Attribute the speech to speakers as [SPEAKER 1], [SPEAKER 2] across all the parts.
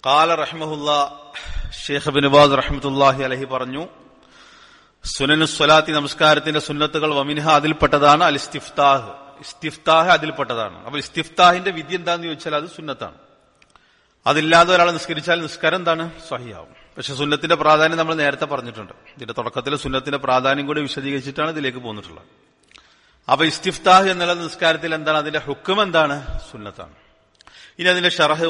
[SPEAKER 1] ഖാല റഹിമഹുല്ലാ, ഷെയ്ഖ് ഇബ്നു ബാസ് റഹ്മത്തുള്ളാഹി അലൈഹി പറഞ്ഞു, സുനനുസ് സ്വലാത്തി, നമസ്കാരത്തിന്റെ സുന്നത്തുകൾ, വമിൻഹ അതിൽപ്പെട്ടതാണ് അൽ ഇസ്തിഫ്താഹ്, ഇസ്തിഫ്താഹ് അതിൽപ്പെട്ടതാണ്. അപ്പൊ ഇസ്തിഫ്താഹിന്റെ വിധി എന്താന്ന് ചോദിച്ചാൽ അത് സുന്നത്താണ്. അതില്ലാതെ ഒരാൾ നിസ്കരിച്ചാൽ നിസ്കാരം എന്താണ്? സ്വഹിയാവും. പക്ഷെ സുന്നത്തിന്റെ പ്രാധാന്യം നമ്മൾ നേരത്തെ പറഞ്ഞിട്ടുണ്ട്. ഇതിന്റെ തുടക്കത്തിൽ സുന്നത്തിന്റെ പ്രാധാന്യം കൂടി വിശദീകരിച്ചിട്ടാണ് ഇതിലേക്ക് പോന്നിട്ടുള്ളത്. അപ്പൊ ഇസ്തിഫ്താഹ് എന്നുള്ള നിസ്കാരത്തിൽ എന്താണ്? അതിന്റെ ഹുക്കം എന്താണ്? സുന്നത്താണ്. ഇനി അതിന്റെ ഷറഹ്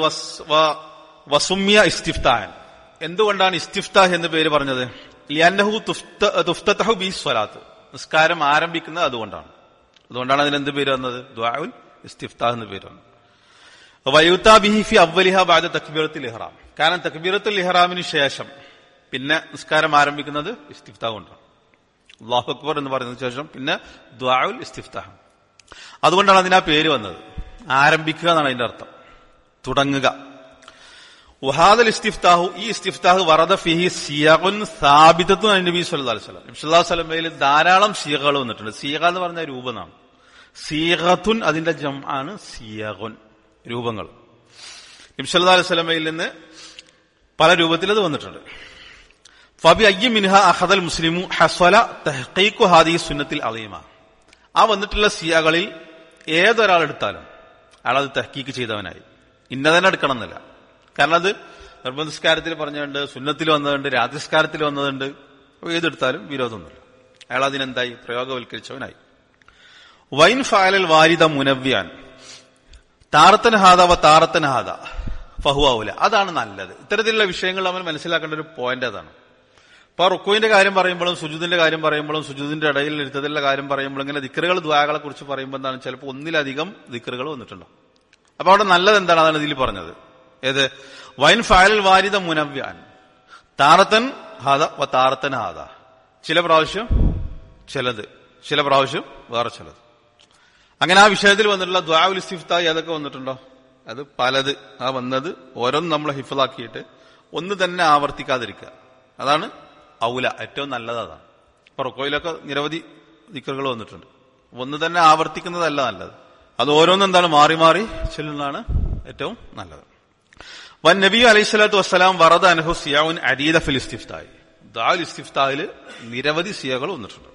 [SPEAKER 1] വസുമ്യ ഇസ്തിഫ്താഹൻ. എന്തുകൊണ്ടാണ് ഇസ്തിഫ്താഹ് എന്ന് പേര് പറഞ്ഞത്? ലിഅന്നഹു തുഫ്തഹു ബിസ്സലാത്ത്, നിസ്കാരം ആരംഭിക്കുന്നത് അതുകൊണ്ടാണ്. അതുകൊണ്ടാണ് അതിനെന്ത് പേര് വന്നത്? ദുആഉൽ ഇസ്തിഫ്താഹ് എന്ന് പേര് വന്നത്. വയുതാ ബിഹി ഫി അവ്വലിഹ ബഅദ തക്ബീറത്തുൽ ഇഹ്റാം. കാരണം തക്ബീറത്തുൽ ഇഹ്റാമിന് ശേഷം പിന്നെ നിസ്കാരം ആരംഭിക്കുന്നത് ഇസ്തിഫ്താഹ് കൊണ്ടാണ്. അല്ലാഹു അക്ബർ എന്ന് പറയുന്നതിന് ശേഷം പിന്നെ ദുആഉൽ ഇസ്തിഫ്താഹ്. അതുകൊണ്ടാണ് അതിനാ പേര് വന്നത്. ആരംഭിക്കുക എന്നാണ് അതിന്റെ അർത്ഥം, തുടങ്ങുക. വഹാദൽ ഇസ്തിഫ്താഹു, ഈ ഇസ്തിഫ്താഹ് വറദ ഫിഹി സിയഖുൻ സാബിതത്തുൻ അൻ നബി സല്ലല്ലാഹു അലൈഹി വസല്ലം. നബി സല്ലല്ലാഹു അലൈഹി വസല്ലമയിൽ ധാരാളം സിയഖകൾ വന്നിട്ടുണ്ട്. സിയഖ എന്ന് പറഞ്ഞ രൂപമാണ്. സിയഖത്തുൻ അതിന്റെ ജംആണ് സിയഖുൻ, രൂപങ്ങൾ. നബി സല്ലല്ലാഹു അലൈഹി വസല്ലമയിൽ നിന്ന് പല രൂപത്തിൽ അത് വന്നിട്ടുണ്ട്. ഫബി അയ്യി മിൻഹ അഖദൽ മുസ്ലിമു ഹസ്വല തഹ്ഖീഖു ഹാദിഹി സുന്നത്തിൽ അളീമ. ആ വന്നിട്ടുള്ള സിയഖകളിൽ ഏതൊരാളെടുത്താലും അയാളത് തഹ്ഖീഖ് ചെയ്തവനായി. ഇന്നതന്നെ എടുക്കണം എന്നില്ല. കാരണം അത് നിർബന്ധസ്കാരത്തിൽ പറഞ്ഞുകൊണ്ട്, സുന്നത്തിൽ വന്നതുണ്ട്, രാത്രിസ്കാരത്തിൽ വന്നതുണ്ട്. ഏതെടുത്താലും വിരോധമൊന്നുമില്ല. അയാൾ അതിനെന്തായി? പ്രയോഗവൽക്കരിച്ചവനായി. വൈൻ ഫഅലൽ വാരിദ മുനവ്യാൻ താറത്തൻ ഹാദ വ താറത്തൻ ഹാദ ഫഹുവ, അതാണ് നല്ലത്. ഇത്തരത്തിലുള്ള വിഷയങ്ങൾ നമ്മൾ മനസ്സിലാക്കേണ്ട ഒരു പോയിന്റ് അതാണ്. ഇപ്പൊ റുക്കുവിന്റെ കാര്യം പറയുമ്പോഴും സുജൂദിന്റെ കാര്യം പറയുമ്പോഴും സുജൂദിന്റെ ഇടയിൽ ഇരുത്തതിലുള്ള കാര്യം പറയുമ്പോഴും ഇങ്ങനെ ദിക്റുകൾ ദുആകളെ കുറിച്ച് പറയുമ്പോൾ എന്താണ്, ചിലപ്പോൾ ഒന്നിലധികം ദിക്റുകൾ വന്നിട്ടുണ്ടോ. അപ്പൊ അവിടെ നല്ലത് എന്താണ്? അതാണ് ഇതിൽ പറഞ്ഞത്. ഏത്? വൈൻ ഫഅലൽ വാരിദ മുനവ്യാൻ താറത്തൻ ഹാദ വ താറത്തൻ ഹാദ. ചില പ്രാവശ്യം ചിലത്, ചില പ്രാവശ്യം വേറെ ചിലത്. അങ്ങനെ ആ വിഷയത്തിൽ വന്നിട്ടുള്ള ദുആഉൽ ഇസ്തിഫ്താഹ് ഏതൊക്കെ വന്നിട്ടുണ്ടോ അത് പലത്. ആ വന്നത് ഓരോന്നും നമ്മൾ ഹിഫ്ളാക്കിയിട്ട് ഒന്ന് തന്നെ ആവർത്തിക്കാതിരിക്കുക. അതാണ് ഔല, ഏറ്റവും നല്ലത് അതാണ്. ഇപ്പൊ റുക്കോയിലൊക്കെ നിരവധി ദിക്റുകൾ വന്നിട്ടുണ്ട്. ഒന്ന് തന്നെ ആവർത്തിക്കുന്നതല്ല നല്ലത്. അത് ഓരോന്നും എന്താണ് മാറി മാറി ചെല്ലുന്നതാണ് ഏറ്റവും നല്ലത്. വൻ നബി അലൈഹിസ്സലാത്തു വസ്സലാം വറദ അൻഹു സിയഉൻ അദീദ ഫിൽ ഇസ്തിഫ്താഹ്. ദുആഉൽ ഇസ്തിഫ്താഹിൽ നിരവധി സിയകൾ വന്നിട്ടുണ്ട്.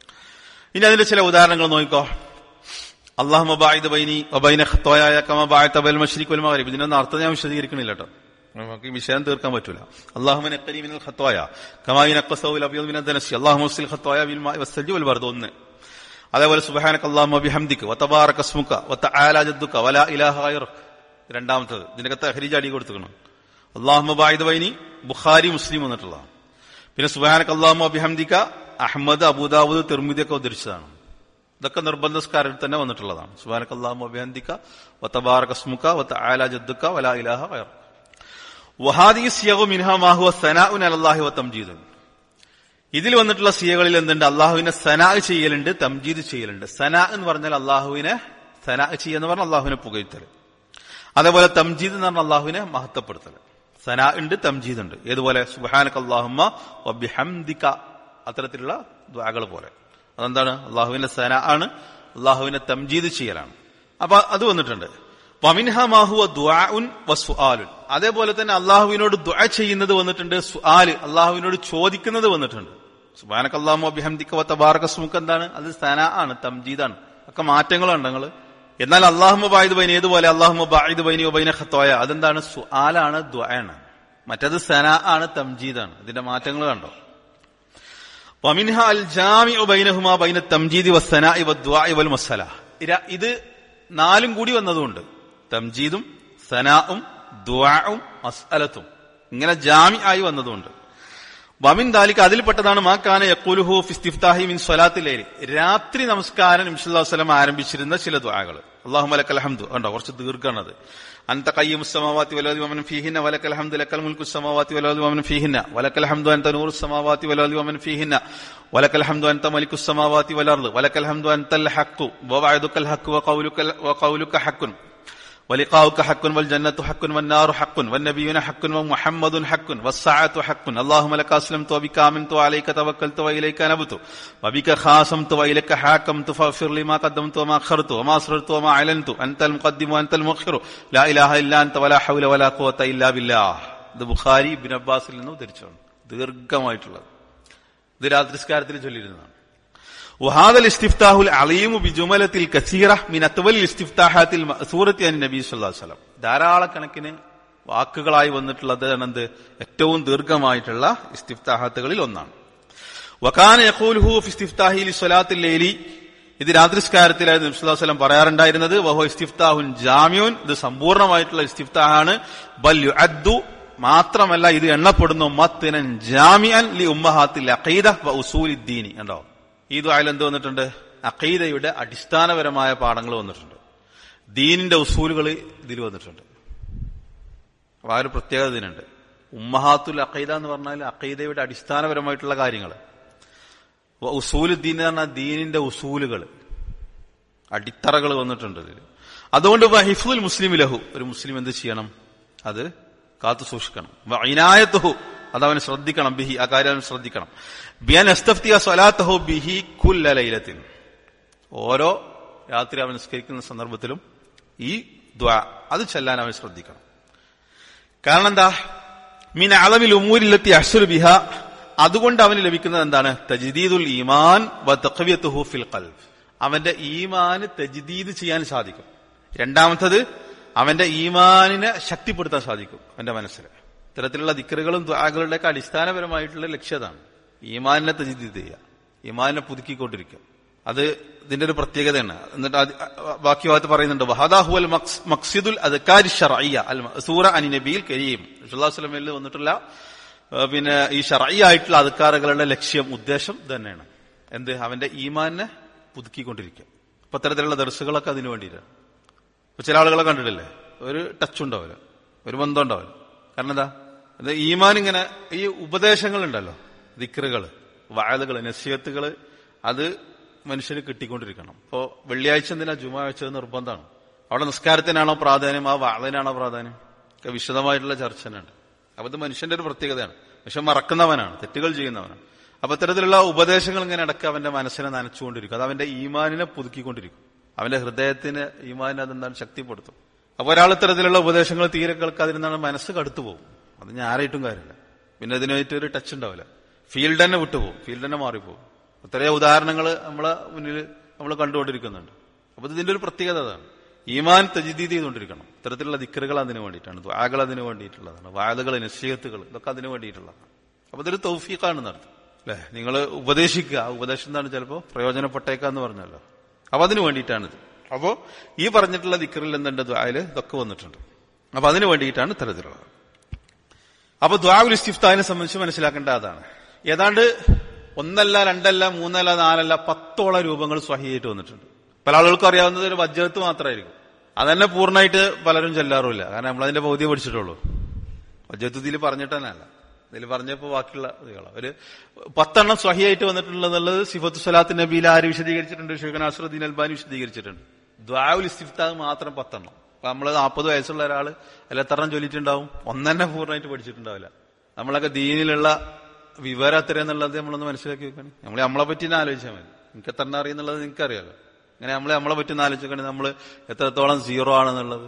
[SPEAKER 1] ഇനി അതിന്റെ ചില ഉദാഹരണങ്ങൾ നോക്കിക്കോ. അല്ലാഹുമ്മ ബഅഇദ് ബൈനി വബൈന ഖത്വായ കമാ ബഅഅത ബൈനൽ മശ്രിഖി വൽ മഗ്രിബ്. ഇതിന്റെ അർത്ഥം ഞാൻ വിശദീകരിക്കണില്ല കേട്ടോ, നമുക്ക് ഈ വിഷയം തീർക്കാൻ പറ്റൂല. അല്ലാഹുമ്മ നഖ്നി മിനൽ ഖത്വായ കമാ യനഖ്സഉൽ അബ്യദ് മിനൽ ദനസി അല്ലാഹുമ്മ ഉസ്ലിൽ ഖത്വായ ബിൽ മാഇ വസ്സൽജി വൽ ബർദ്. ഒന്ന്. അതേപോലെ സുബ്ഹാനക അല്ലാഹുമ്മ ബിഹംദിക വതബാറക ഇസ്മുക വതആല ജദ്ദുക വലാ ഇലാഹ ഗൈറുക. രണ്ടാമത്തേത് ഇതിന്റെ തഹ്രീജ് അടി കൊടുത്തിക്കണം. അല്ലാഹുമ്മ ബഅഇദ് ബൈനി ബുഖാരി മുസ്ലിം വന്നിട്ടുള്ളതാണ്. പിന്നെ സുബ്ഹാനക അല്ലാഹുമ്മ ബിഹംദിക അഹ്മദ് അബൂദാവൂദ് തിർമിദി ഒക്കെ ഉദ്ധരിച്ചതാണ്. ഇതൊക്കെ നിർബന്ധസ്കാരത്തിൽ തന്നെ വന്നിട്ടുള്ളതാണ്. സുബ്ഹാനക അല്ലാഹുമ്മ ബിഹംദിക വതബാറക ഇസ്മുക വതആല ജദ്ദുക വലാ ഇലാഹ ഗൈറുക. വഹാദിഹി സിയഗു മിൻഹാ മാ ഹുവ സനാഉൻ അലല്ലാഹി വതംജീദുൻ. ഇതിൽ വന്നിട്ടുള്ള സിയകളിൽ എന്തുണ്ട്? അള്ളാഹുവിനെ സനാ ചെയ്യലുണ്ട്, തംജീദ് ചെയ്യലുണ്ട്. സനാ എന്ന് പറഞ്ഞാൽ അള്ളാഹുവിനെ സനാ ചെയ്യുന്ന പറഞ്ഞാൽ അള്ളാഹുവിനെ പുകഴ്ത്തൽ. അതേപോലെ തംജീദ് എന്ന് പറഞ്ഞാൽ അള്ളാഹുവിനെ മഹത്വപ്പെടുത്തൽ. സനാ ഉണ്ട്, തംജീദ് ഉണ്ട്. ഏതുപോലെ? സുബ്ഹാനക അല്ലാഹുമ്മ വബിഹംദിക, അത്തരത്തിലുള്ള ദുആകൾ പോലെ. അതെന്താണ്? അള്ളാഹുവിന്റെ സനാ ആണ്, അള്ളാഹുവിനെ തംജീദ് ചെയ്യലാണ്. അപ്പൊ അത് വന്നിട്ടുണ്ട്. വമിൻഹ മാ ഹുവ ദുആഉൻ വസുആലുൻ. അതേപോലെ തന്നെ അള്ളാഹുവിനോട് ദുആ ചെയ്യുന്നത് വന്നിട്ടുണ്ട്. സുആല്, അള്ളാഹുവിനോട് ചോദിക്കുന്നത് വന്നിട്ടുണ്ട്. സുബ്ഹാനക അല്ലാഹുമ്മ വബിഹംദിക വതബാറക ഇസ്മുക എന്താണ്? അത് സനാ ആണ്, തംജീദാണ്. ഒക്കെ മാറ്റങ്ങളുണ്ട് നിങ്ങൾ. എന്നാൽ അല്ലാഹുമ്മ ബഅഇദ് ബൈനി, ഏതുപോലെ? അല്ലാഹുമ്മ ബഅഇദ് ബൈനി വബൈന ഖത്വായ, അതെന്താണ്? സുആലാണ്, ദുആയാണ്. മറ്റത് സനാ ആണ്, തംജീദാണ്. ഇതിന്റെ മാറ്റങ്ങൾ കണ്ടോ? വമിൻഹ അൽ ജാമിഉ ബൈനഹുമാ ബൈന തംജീദി വസ്സനാഇ വദ്ദുആഇ വൽ മസ്അല. ഇത് നാലും കൂടി വന്നതുകൊണ്ട് തംജീദും സനാഉം ദുആഉം മസ്അലത്തും ഇങ്ങനെ ജാമി ആയി വന്നതുകൊണ്ട്. വമിൻ ദാലിക, അതിൽപ്പെട്ടതാണ് മാ കാന യഖൂലുഹു ഫി ഇസ്തിഫ്താഹി മിൻ സ്വലാത്തിൽ ലൈൽ. രാത്രി നമസ്കാരം നബി സല്ലല്ലാഹു അലൈഹി വസല്ലം ആരംഭിച്ചിരുന്ന ചില ദുആകൾ. അല്ലാഹുമ്മ ലക്കൽ ഹംദു കണ്ടോ, കുറച്ച് ദീർഘമാണത്. അൻത ഖയ്യിമുസ് സമാവാതി വൽ അർദി വമൻ ഫീഹിന്ന വലക്കൽ ഹംദു ലക്കൽ മുൽക്കുസ് സമാവാതി വൽ അർദി വമൻ ഫീഹിന്ന വലക്കൽ ഹംദു അൻത നൂറുസ് സമാവാതി വൽ അർദി വമൻ ഫീഹിന്ന വലക്കൽ ഹംദു അൻത മലിക്കുസ് സമാവാതി വൽ അർദി വലക്കൽ ഹംദു അൻതൽ ഹഖ്ഖു വവഅദുകൽ ഹഖ്ഖു വഖൗലുക ഹഖ്ഖുൻ ولقاؤك حق والجنة حق والنار حق والنبيون حق ومحمد حق والساعة حق اللهم لك أسلمت وبك آمنت وعليك توكلت وإليك نبت وبك خاصمت وإليك حاكمت فاغفر لي ما قدمت وما أخرت وما أسررت وما أعلنت أنت المقدم وأنت المؤخر لا إله إلا أنت ولا حول ولا قوة إلا بالله. ഇത് ബുഖാരി ഇബ്നു അബ്ബാസിൽ നിന്നും ഉദ്ധരിച്ചതാണ്, ദീർഘമായിട്ടുള്ളത്. ഇത് രാത്രിസ്കാരത്തിൽ ചൊല്ലിയിരുന്നതാണ്. വഹാദൽ ഇസ്തിഫ്താഹുൽ അലീമു ബിജുമലത്തിൽ കസീറ മിൻ അത്വലിൽ ഇസ്തിഫ്താഹാത്തിൽ മഅ്സൂറത്തി അൻ നബി സല്ലല്ലാഹു അലൈഹി വസല്ലം. ധാരാളക്കണക്കിന് വാക്കുകളായി വന്നിട്ടുള്ളത് എന്ത് ഏറ്റവും ദീർഘമായിട്ടുള്ള ഇസ്തിഫ്താഹാത്തുകളിൽ ഒന്നാണ്. വകാന യഖൂലുഹു ഫി ഇസ്തിഫ്താഹി ലിസ്വലാത്തിൽ ലൈലി, ഇത് രാത്രിസ്കാരത്തിലായിരുന്നു നബി സല്ലല്ലാഹു അലൈഹി വസല്ലം പറയാറുണ്ടായിരുന്നത്. വഹുവ ഇസ്തിഫ്താഹുൻ ജാമിഉൻ, ഇത് സമ്പൂർണ്ണമായിട്ടുള്ള ഇസ്തിഫ്താഹാണ്. ബൽ യുഅദ്ദു, മാത്രമല്ല ഇത് എണ്ണപ്പെടുന്നു മത്നൻ ജാമിഅൻ ലി ഉമ്മഹാത്തിൽ അഖീദ വ ഉസൂലിദ്ദീനി. കണ്ടോ, ഈ ദുആയിൽ എന്ത് വന്നിട്ടുണ്ട്? അഖീദയുടെ അടിസ്ഥാനപരമായ പാഠങ്ങൾ വന്നിട്ടുണ്ട്, ദീനിന്റെ ഉസൂലുകൾ ഇതിൽ വന്നിട്ടുണ്ട്. അപ്പൊ ആ ഒരു പ്രത്യേകത ഇതിനുണ്ട്. ഉമ്മഹാത്തുൽ അഖീദ എന്ന് പറഞ്ഞാൽ അഖീദയുടെ അടിസ്ഥാനപരമായിട്ടുള്ള കാര്യങ്ങൾ, ഉസൂലുദ്ദീൻ എന്ന് പറഞ്ഞാൽ ദീനിന്റെ ഉസൂലുകൾ, അടിത്തറകൾ വന്നിട്ടുണ്ട് ഇതിൽ. അതുകൊണ്ട് ഹിഫ്ദുൽ മുസ്ലിം ലഹു, ഒരു മുസ്ലിം എന്ത് ചെയ്യണം? അത് കാത്തു സൂക്ഷിക്കണം. ഇനായത്തുഹു, അത് അവന് ശ്രദ്ധിക്കണം. ബിഹി, ആ കാര്യം അവൻ ശ്രദ്ധിക്കണം. ബിഅൻ യസ്തഫ്തിയ സ്വലാത്തഹു ബിഹി കുല്ല ലൈലത്തിൻ, ഓരോ രാത്രി അവൻ നിസ്കരിക്കുന്ന സന്ദർഭത്തിലും ഈ ദുആ അത് ചൊല്ലാൻ അവൻ ശ്രദ്ധിക്കണം. കാരണം എന്താ? മിൻ അളമിൽ ഉമൂരില്ലത്തി അഹ്സുലു ബിഹ, അതുകൊണ്ട് അവന് ലഭിക്കുന്നത് എന്താണ്? തജ്ദീദുൽ ഈമാൻ വ തഖ്വിയത്തുഹു ഫിൽ ഖൽബ്, അവന്റെ ഈമാന് തജ്ദീദ് ചെയ്യാൻ സാധിക്കും. രണ്ടാമത്തത്, അവന്റെ ഈമാനിനെ ശക്തിപ്പെടുത്താൻ സാധിക്കും അവന്റെ മനസ്സിൽ. ഇത്തരത്തിലുള്ള ദിക്റുകളും ദുആകളുടെയൊക്കെ അടിസ്ഥാനപരമായിട്ടുള്ള ലക്ഷ്യതാണ് ഈമാനിനെ തജ്ദീദ് ചെയ്യുക, ഈമാനിനെ പുതുക്കിക്കൊണ്ടിരിക്കുക. അത് ഇതിന്റെ ഒരു പ്രത്യേകതയാണ്. എന്നിട്ട് ബാക്കി ഭാഗത്ത് പറയുന്നുണ്ട്, വഹദാഹുൽ മഖ്സിദുൽ അദ്കാരി ശർഇയ്യ അൽ മഅ്സൂറ അൻ നബിയിൽ കരീം, റസൂലുള്ളാഹി സ്വല്ലല്ലാഹു അലൈഹി വസല്ലം വന്നിട്ടുള്ള പിന്നെ ഈ ശർഈ ആയിട്ടുള്ള അദ്കാറുകളുടെ ലക്ഷ്യം, ഉദ്ദേശം തന്നെയാണ് എന്ത്? അവന്റെ ഈമാനിനെ പുതുക്കിക്കൊണ്ടിരിക്കുക. അപ്പൊ അത്തരത്തിലുള്ള ദർസുകളൊക്കെ അതിനു വേണ്ടിയിട്ടാണ്. ഇപ്പൊ ചില ആളുകളെ കണ്ടിട്ടില്ലേ, ഒരു ടച്ച് ഉണ്ടാവില്ല, ഒരു ബന്ധം ഉണ്ടാവില്ല. കാരണം എന്താ? അത് ഈമാൻ ഇങ്ങനെ, ഈ ഉപദേശങ്ങളുണ്ടല്ലോ, ദിക്റുകൾ, വഅദുകൾ, നസീഹത്തുകൾ, അത് മനുഷ്യന് കിട്ടിക്കൊണ്ടിരിക്കണം. ഇപ്പോ വെള്ളിയാഴ്ച എന്തിനാ ജുമുഅ വെച്ചത് നിർബന്ധമാണ്. അവിടെ നിസ്കാരത്തിനാണോ പ്രാധാന്യം, ആ വഅദിനാണോ പ്രാധാന്യം? ഒക്കെ വിശദമായിട്ടുള്ള ചർച്ച തന്നെയുണ്ട്. അപ്പൊ ഇത് മനുഷ്യന്റെ ഒരു പ്രത്യേകതയാണ്. മനുഷ്യൻ മറക്കുന്നവനാണ്, തെറ്റുകൾ ചെയ്യുന്നവനാണ്. അപ്പൊ ഇത്തരത്തിലുള്ള ഉപദേശങ്ങൾ ഇങ്ങനെ ഇടയ്ക്ക് അവന്റെ മനസ്സിനെ നനച്ചുകൊണ്ടിരിക്കും. അത് അവന്റെ ഈമാനിനെ പുതുക്കിക്കൊണ്ടിരിക്കും, അവന്റെ ഹൃദയത്തിന് ഈമാനിനെ അതെന്താണ് ശക്തിപ്പെടുത്തും. അപ്പൊ ഒരാൾ ഇത്തരത്തിലുള്ള ഉപദേശങ്ങൾ തീരെ കേൾക്കാതിരുന്നാണ് മനസ്സ് കടുത്തു പോകും. അത് ഞാൻ ആരായിട്ടും കാര്യമില്ല, പിന്നെ ഇതിനായിട്ട് ഒരു ടച്ച് ഉണ്ടാവില്ല, ഫീൽഡ് തന്നെ വിട്ടുപോകും, ഫീൽഡ് തന്നെ മാറിപ്പോകും. അത്രയും ഉദാഹരണങ്ങൾ നമ്മളെ മുന്നിൽ നമ്മൾ കണ്ടുകൊണ്ടിരിക്കുന്നുണ്ട്. അപ്പൊ ഇതിന്റെ ഒരു പ്രത്യേകത അതാണ്, ഈമാൻ തജ്ദീദ് ചെയ്തുകൊണ്ടിരിക്കണം. ഇത്തരത്തിലുള്ള ദിക്റുകൾ അതിന് വേണ്ടിയിട്ടാണ്, ദുആകൾ അതിന് വേണ്ടിയിട്ടുള്ളതാണ്, വഅദുകൾ, നസീഹത്തുകൾ, ഇതൊക്കെ അതിന് വേണ്ടിയിട്ടുള്ളതാണ്. അപ്പൊ ഇതൊരു തൗഫീഖാണെന്ന് അർത്ഥം അല്ലെ? നിങ്ങൾ ഉപദേശിക്കുക, ആ ഉപദേശം എന്താണ് ചിലപ്പോൾ പ്രയോജനപ്പെട്ടേക്കാന്ന് പറഞ്ഞല്ലോ. അപ്പൊ അതിന് വേണ്ടിയിട്ടാണിത്. അപ്പോ ഈ പറഞ്ഞിട്ടുള്ള ദിക്റിൽ എന്തുണ്ട്? ദുആയില് ഇതൊക്കെ വന്നിട്ടുണ്ട്. അപ്പൊ അതിന് വേണ്ടിയിട്ടാണ് ഇത്തരത്തിലുള്ളത്. അപ്പൊ ദുആഉൽ ഇസ്തിഫ്താഹിനെ സംബന്ധിച്ച് മനസ്സിലാക്കേണ്ട അതാണ്. ഏതാണ്ട് 1 അല്ല 2 അല്ല 3 അല്ല 4 അല്ല 10ഓളം രൂപങ്ങൾ സ്വഹീഹായിട്ട് വന്നിട്ടുണ്ട്. പല ആളുകൾക്കും അറിയാവുന്നത് ഒരു വജ്ജത്ത് മാത്രമായിരിക്കും. അതന്നെ പൂർണ്ണമായിട്ട് പലരും ചെല്ലാറുമില്ല. കാരണം നമ്മളതിന്റെ പൗതിയെ പഠിച്ചിട്ടുള്ളൂ. വജ്ജത്ത് ഇതിൽ പറഞ്ഞിട്ട് തന്നെ അല്ല, ഇതിൽ പറഞ്ഞപ്പോ ബാക്കിയുള്ള ഇതുകളാണ്. ഒരു 10 എണ്ണം സ്വഹീഹായിട്ട് വന്നിട്ടുള്ളത് സിഫത്തു സ്വലാത്ത് നബിയിൽ ആര് വിശദീകരിച്ചിട്ടുണ്ട്? ഷെയ്ഖ് നാസിറുദ്ദീൻ അൽബാനി വിശദീകരിച്ചിട്ടുണ്ട്. ദുആഉൽ ഇസ്തിഫ്താഹ് മാത്രം 10 എണ്ണം. അപ്പൊ നമ്മള് 40 വയസ്സുള്ള ഒരാള് അതിൽ എത്ര എണ്ണം ചൊല്ലിയിട്ടുണ്ടാവും? ഒന്നെന്നെ പൂർണ്ണമായിട്ട് പഠിച്ചിട്ടുണ്ടാവില്ല. നമ്മളൊക്കെ ദീനിലുള്ള വിവരം എത്രയെന്നുള്ളത് നമ്മളൊന്ന് മനസ്സിലാക്കി വെക്കണം. നമ്മളെ പറ്റി തന്നെ ആലോചിച്ചാൽ മതി. നിങ്ങൾക്ക് എത്ര അറിയുന്നുള്ളത് നിങ്ങൾക്ക് അറിയാലോ. അങ്ങനെ നമ്മളെ പറ്റി ഒന്ന് ആലോചിക്കണേ, നമ്മൾ എത്രത്തോളം സീറോ ആണെന്നുള്ളത്.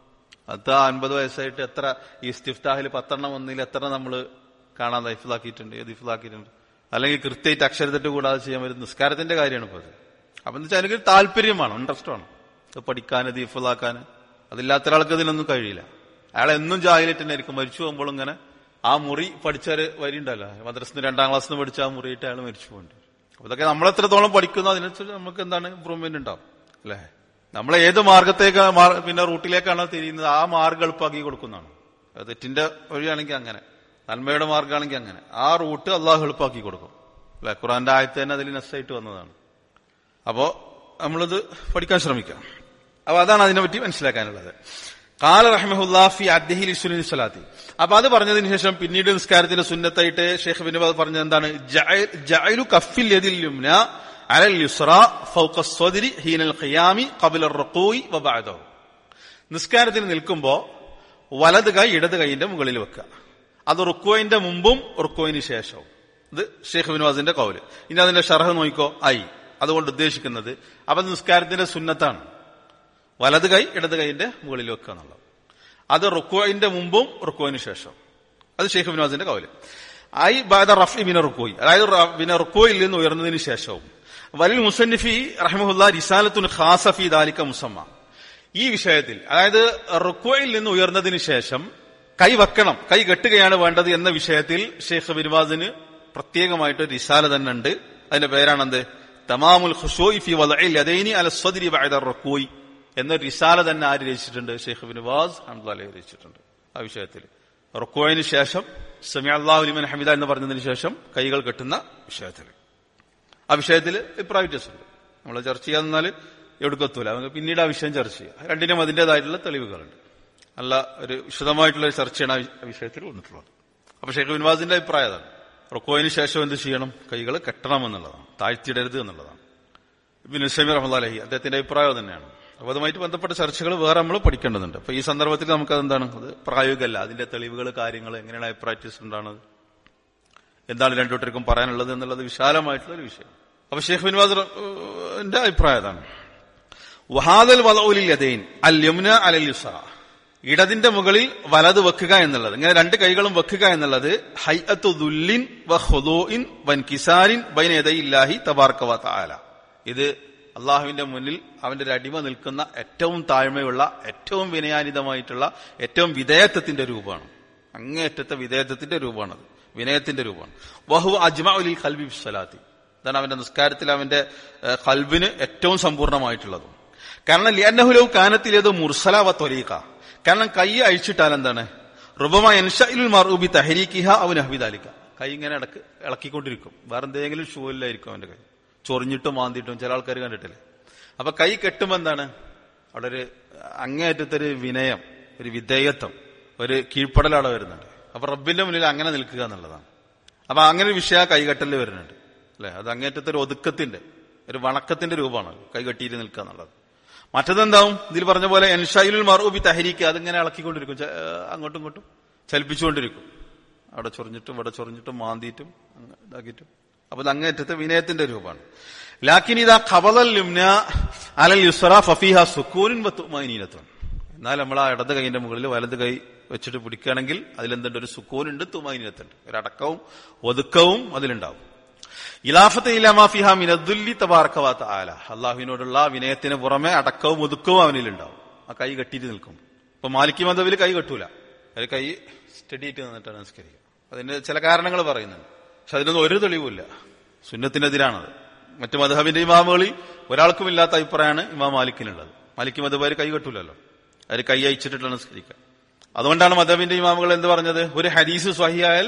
[SPEAKER 1] 50 വയസ്സായിട്ട് എത്ര ഈ ഇസ്തിഫ്താഹിൽ 10 എണ്ണം വന്നതിൽ എത്ര നമ്മൾ കാണാൻ ഹിഫ്ളാക്കിയിട്ടുണ്ട്, ഹിഫ്ളാക്കിയിട്ടുണ്ട്. അല്ലെങ്കിൽ കൃത്യമായിട്ട് അക്ഷരത്തെറ്റ് കൂടാതെ ചെയ്യാൻ പറ്റും. നിസ്കാരത്തിന്റെ കാര്യമാണ് ഇപ്പോൾ അത്. അപ്പൊ എന്താ വെച്ചാൽ എനിക്ക് താല്പര്യം വേണം, ഇൻട്രസ്റ്റ് വേണം ഇത് പഠിക്കാൻ, ഇത് ഹിഫ്ളാക്കാൻ. അതില്ലാത്ത ഒരാൾക്ക് ഇതിനൊന്നും കഴിയില്ല. അയാൾ എന്നും ജാഹിലായിട്ട് തന്നെ ആയിരിക്കും. മരിച്ചു പോകുമ്പോൾ ഇങ്ങനെ ആ മുറി പഠിച്ചൊരു വരി ഉണ്ടല്ലോ, മദ്രസിന് 2ാം ക്ലാസ്സിന് പഠിച്ച ആ മുറിയിട്ട് അയാൾ മരിച്ചു പോകുന്നുണ്ട്. അപ്പൊ ഇതൊക്കെ നമ്മൾ എത്രത്തോളം പഠിക്കുന്നു അതിനനുസരിച്ച് നമുക്ക് എന്താണ് ഇമ്പ്രൂവ്മെന്റ് ഉണ്ടാവും അല്ലെ? നമ്മൾ ഏത് മാർഗത്തേക്ക് പിന്നെ റൂട്ടിലേക്കാണോ തിരിയുന്നത് ആ മാർഗം എളുപ്പമാക്കി കൊടുക്കുന്നതാണ്. തെറ്റിന്റെ വഴിയാണെങ്കിൽ അങ്ങനെ, നന്മയുടെ മാർഗമാണെങ്കിൽ അങ്ങനെ, ആ റൂട്ട് അള്ളാഹു എളുപ്പമാക്കി കൊടുക്കും അല്ലെ? ഖുർആന്റെ ആയത്ത് തന്നെ അതിൽ നസ്സായിട്ട് വന്നതാണ്. അപ്പോ നമ്മളിത് പഠിക്കാൻ ശ്രമിക്കാം. അപ്പൊ അതാണ് അതിനെപ്പറ്റി മനസ്സിലാക്കാനുള്ളത്. ഖാല റഹിമഹുല്ലാഹ് ഫി അദ്ദിഹി ലിസുന്നത്തി സ്വലാത്തി. അപ്പൊ അത് പറഞ്ഞതിന് ശേഷം പിന്നീട് നിസ്കാരത്തിന്റെ സുന്നത്തായിട്ട് ഷെയ്ഖ് ഇബ്നു ബാസ് പറഞ്ഞത് എന്താണ്? ജഅലു കഫിൽ യദിൽ യുംന അലൽ യുസ്റാ ഫൗഖ അസ്സദ്രി ഹീനൽ ഖിയാമി ഖബ്ല അർറുകൂഇ വ ബഅദഹു. നിസ്കാരത്തിൽ നിൽക്കുമ്പോൾ വലത് കൈ ഇടത് കൈയിന്റെ മുകളിൽ വെക്കുക. അത് റുക്കൂഇന്റെ മുമ്പും റുക്കൂഇന് ശേഷവും. ഇത് ഷെയ്ഖ് ഇബ്നു ബാസിന്റെ ഖൗല്. ഇനി അതിന്റെ ശർഹ് നോക്കിക്കോ. അതുകൊണ്ട് ഉദ്ദേശിക്കുന്നത് അപ്പൊ നിസ്കാരത്തിന്റെ സുന്നത്താണ് വലത് കൈ ഇടത് കൈയിന്റെ മുകളിൽ വെക്കുക എന്നുള്ളത്. അത് റുക്കൂഇന്റെ മുമ്പും റുക്കൂഇന് ശേഷം. അത് ഷെയ്ഖ് ഇബ്നു ബാസിന്റെ കൗല്. ഐ ബഅദ റഫ്ഇ മിന റുകൂഇ, അതായത് പിന്നെ റുകൂഇൽ നിന്ന് ഉയർന്നതിന് ശേഷവും. വലിൽ മുസന്നിഫി റഹിമഹുല്ലാ റിസാലത്തുൻ ഖാസ ഫീ ദാലിക മുസമ്മ, ഈ വിഷയത്തിൽ അതായത് റുകൂഇൽ നിന്ന് ഉയർന്നതിന് ശേഷം കൈ വെക്കണം, കൈ കെട്ടുകയാണ് വേണ്ടത് എന്ന വിഷയത്തിൽ ഷെയ്ഖ് ഇബ്നു ബാസിന് പ്രത്യേകമായിട്ട് റിസാല തന്നെ ഉണ്ട്. അതിന്റെ പേരാണെന്ത്? തമാമുൽ ഖുശൂഇ ഫീ വദഇൽ യദൈനി അല സ്വദ്രി ബഅദ റുകൂഇ എന്ന റിസാല തന്നെ ആര് രചിച്ചിട്ടുണ്ട്? ഷെയ്ഖ് ഇബ്നു ബാസ് റഹ്മത്തുള്ളാഹി രചിച്ചിട്ടുണ്ട്. ആ വിഷയത്തിൽ റുകൂഇന് ശേഷം സമിഅ അല്ലാഹു ലിമൻ ഹമിദ എന്ന് പറഞ്ഞതിന് ശേഷം കൈകൾ കെട്ടുന്ന വിഷയത്തിൽ, ആ വിഷയത്തിൽ അഭിപ്രായ വ്യത്യാസമുണ്ട്. നമ്മൾ ചർച്ച ചെയ്യാന്നാൽ എവിടെക്കെത്തൂല, പിന്നീട് ആ വിഷയം ചർച്ച ചെയ്യുക. രണ്ടിനും അതിന്റേതായിട്ടുള്ള തെളിവുകളുണ്ട്. നല്ല ഒരു വിശദമായിട്ടുള്ള ഒരു ചർച്ചയാണ് ആ വിഷയത്തിൽ വന്നിട്ടുള്ളത്. അപ്പൊ ഷെയ്ഖ് ഇബ്നു ബാസിന്റെ അഭിപ്രായം അതാണ്, റുകൂഇന് ശേഷം എന്ത് ചെയ്യണം? കൈകൾ കെട്ടണം എന്നുള്ളതാണ്, താഴ്ത്തിയിടരുത് എന്നുള്ളതാണ്. ഇബ്നു ഉസൈമീൻ റഹ്മത്തുള്ളാഹി അദ്ദേഹത്തിന്റെ അഭിപ്രായം തന്നെയാണ്. അപ്പൊ അതുമായിട്ട് ബന്ധപ്പെട്ട ചർച്ചകൾ വേറെ നമ്മൾ പഠിക്കേണ്ടതുണ്ട്. അപ്പൊ ഈ സന്ദർഭത്തിൽ നമുക്ക് അതെന്താണ്, അത് പ്രായോഗികമല്ല. അതിന്റെ തെളിവുകൾ, കാര്യങ്ങൾ, എങ്ങനെയാണ് അഭിപ്രായം ഉണ്ടാകുന്നത്, എന്താണ് രണ്ടുകൂട്ടർക്കും പറയാനുള്ളത് എന്നുള്ളത് വിശാലമായിട്ടുള്ള ഒരു വിഷയം. അപ്പൊ ഷെയ്ഖ് ഇബ്നു ബാസിന്റെ അഭിപ്രായം അതാണ്. വഹാദൽ വദഉലിൽ യദൈൻ അൽ യംന അലൽ യുസ്റ, ഇടതിന്റെ മുകളിൽ വലത് വെക്കുക എന്നുള്ളത്, ഇങ്ങനെ രണ്ട് കൈകളും വെക്കുക എന്നുള്ളത് ഹൈഅത്തു ദുല്ലിൻ വ ഖുദൂഇൻ വൻകിസാരിൻ ബൈന യദൈല്ലാഹി തബാറക വ തആല, ഇത് അള്ളാഹുവിന്റെ മുന്നിൽ അവന്റെ ഒരു അടിമ നിൽക്കുന്ന ഏറ്റവും താഴ്മയുള്ള, ഏറ്റവും വിനയാനിതമായിട്ടുള്ള, ഏറ്റവും വിധേയത്വത്തിന്റെ രൂപമാണ്. അങ്ങേയറ്റത്തെ വിധേയത്വത്തിന്റെ രൂപമാണത്, വിനയത്തിന്റെ രൂപമാണ്. വഹു അജ്മഉ ലിൽ ഖൽബി ഫിസ്സലാത്തി, ഇതാണ് അവന്റെ നിസ്കാരത്തിൽ അവന്റെ ഖൽബിന് ഏറ്റവും സമ്പൂർണ്ണമായിട്ടുള്ളത്. കാരണം ലിഅന്നഹു ലൗ കാനത്തിൽ യദു മുർസല വ ത്വരീഖ, കാരണം കൈ അഴിച്ചിട്ടാൽ എന്താണ്, റുബമ യൻശഇലുൽ മർഉ ബി തഹരീകിഹാ ഔ നഹ്വി ദാലിക, കൈ ഇങ്ങനെ ഇളക്കിക്കൊണ്ടിരിക്കും, വേറെ എന്തെങ്കിലും ഷൂയിലായിരിക്കും അവന്റെ കൈ, ചൊറിഞ്ഞിട്ടും മാന്തിയിട്ടും ചില ആൾക്കാർ കണ്ടിട്ടില്ലേ. അപ്പൊ കൈ കെട്ടുമ്പോ എന്താണ്, അവിടെ ഒരു അങ്ങേയറ്റത്തെ ഒരു വിനയം, ഒരു വിധേയത്വം, ഒരു കീഴ്പ്പെടൽ അവിടെ വരുന്നുണ്ട്. അപ്പൊ റബ്ബിന്റെ മുന്നിൽ അങ്ങനെ നിൽക്കുക എന്നുള്ളതാണ്. അപ്പൊ അങ്ങനെ ഒരു വിഷയം കൈകെട്ടലിൽ വരുന്നുണ്ട് അല്ലെ. അത് അങ്ങേറ്റത്തെ ഒരു ഒതുക്കത്തിന്റെ, ഒരു വണക്കത്തിന്റെ രൂപമാണ് കൈ കെട്ടിയിട്ട് നിൽക്കുക എന്നുള്ളത്. മറ്റതെന്താവും, ഇതിൽ പറഞ്ഞ പോലെ എൻഷൈലുൽ മർഉ ബി തഹരീക്ക്, അതിങ്ങനെ ഇളക്കിക്കൊണ്ടിരിക്കും, അങ്ങോട്ടും ഇങ്ങോട്ടും ചലിപ്പിച്ചുകൊണ്ടിരിക്കും, അവിടെ ചൊറിഞ്ഞിട്ടും ഇവിടെ ചൊറിഞ്ഞിട്ടും മാന്തിയിട്ടും ഇതാക്കിയിട്ടും. അപ്പൊ ഇത് അങ്ങേറ്റത്തെ വിനയത്തിന്റെ രൂപമാണ്. ലാക്കിൻ ഇതാ ഖബലൽ യുംന അലൽ യുസ്റ ഫഫീഹാ സുകൂനുൻ വ തുമഅനീനത്തുൻ, എന്നാൽ നമ്മൾ ആ ഇടത് കൈന്റെ മുകളിൽ വലത് കൈ വെച്ചിട്ട് പിടിക്കുകയാണെങ്കിൽ അതിലെന്തുണ്ട്, ഒരു സുകൂനുണ്ട്, തുമഅനീനത്തുണ്ട്, ഒരു അടക്കവും ഒതുക്കവും അതിലുണ്ടാവും. ഇലാഫത്ത് ഇലാ മാ ഫിഹാ മിനദ്ദുല്ലി തബാറക വ തആല, അല്ലാഹുവിനോടുള്ള വിനയത്തിന് പുറമെ അടക്കവും ഒതുക്കവും അവനിലുണ്ടാവും. ആ കൈ കെട്ടിയിട്ട് നിൽക്കും. ഇപ്പൊ മാലിക്കി മദ്ഹബിൽ കൈ കെട്ടൂല, ഒരു കൈ സ്റ്റഡിയിട്ട് നിന്നിട്ടാണ് നിസ്കരിക്കുക. അതിന് ചില കാരണങ്ങൾ പറയുന്നുണ്ട്, പക്ഷെ അതിനൊന്നും ഒരു തെളിവുമില്ല, സുന്നത്തിനെതിരാണത്. മറ്റു മദ്ഹബിന്റെ ഇമാമുകളിൽ ഒരാൾക്കും ഇല്ലാത്ത അഭിപ്രായമാണ് ഇമാം മാലിക്കിനുള്ളത്. മാലിക്കി മദ്ഹബ് കൈ കെട്ടൂലല്ലോ, അവർ കൈ അയച്ചിട്ടിട്ടാണ് നിസ്കരിക്കുക. അതുകൊണ്ടാണ് മദ്ഹബിന്റെ ഇമാമുകൾ എന്ത് പറഞ്ഞത്, ഒരു ഹദീസ് സ്വഹിയായാൽ